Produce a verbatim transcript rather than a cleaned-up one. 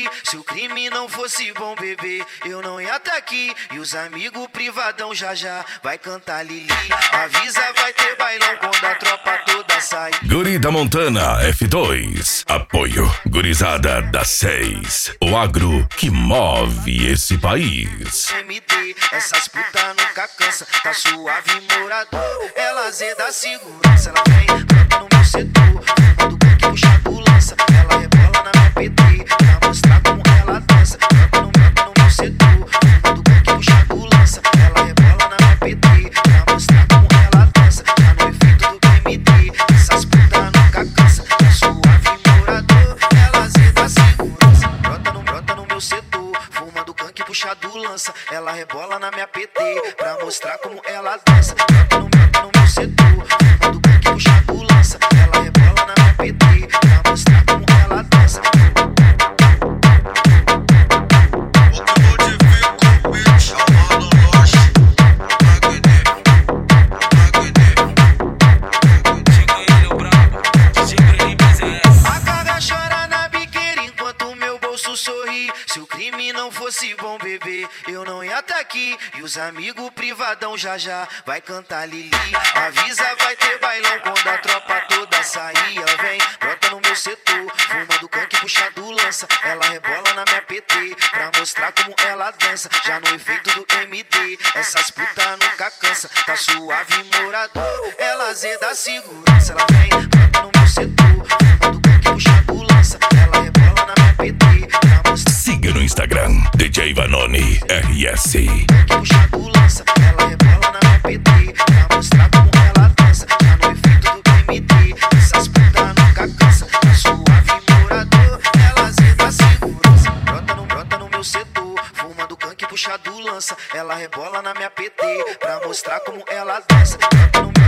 sorrir. Se o crime não fosse bom, bebê, eu não ia tá aqui. E os amigos privadão já já vai cantar Lili. Avisa, vai ter bailão quando a tropa toda sair. Guri da Montana F dois. Apoio Gurizada da seis. O agro que move esse país. M D, essas putas nunca cansa. Tá suave morador, ela zeda segurança. Ela vem, canta no meu setor, fumando coque, puxando lança. Ela rebola na minha P T, pra mostrar como ela dança. Canta no meu, no meu setor, fumando coque, puxando lança. Ela rebola na minha P T, pra mostrar como ela dança. Já no efeito do M D, essas putas nunca cansa. Tá suave morador, ela zeda segurança. Brota no, brota no meu setor, fumando canque, puxado lança. Ela rebola na minha P T, pra mostrar como ela dança. Brota no meu, no meu setor, fumando canque, puxado lança. Ela rebola na minha P T, pra mostrar como ela dança. A carga chora na biqueira enquanto meu bolso sorri. Se o crime não fosse bom, bebê, eu não ia tá aqui. E os amigos privadão já já vai cantar Lili. Avisa, vai ter bailão quando a tropa toda sair. Ela vem, brota no meu setor, fumando canque, puxado lança. Ela rebola na minha P T, pra mostrar como ela dança. Já no efeito do M D, essas putas nunca cansa. Tá suave morador, ela zeda segurança. Ela vem, brota no meu setor, fumando canque, puxado lança. Ela rebola na minha P T, pra mostrar. Siga no Instagram D J Vanoni R S. Que puxado lança, ela rebola na minha P T, pra mostrar como ela dança. Já no efeito do M D, essas putas nunca cansa. Tá suave morador, ela zeda segurança. Brota no, brota no meu setor, fumando canque, puxado lança. Ela rebola na minha P T, pra mostrar como ela dança. Brota no meu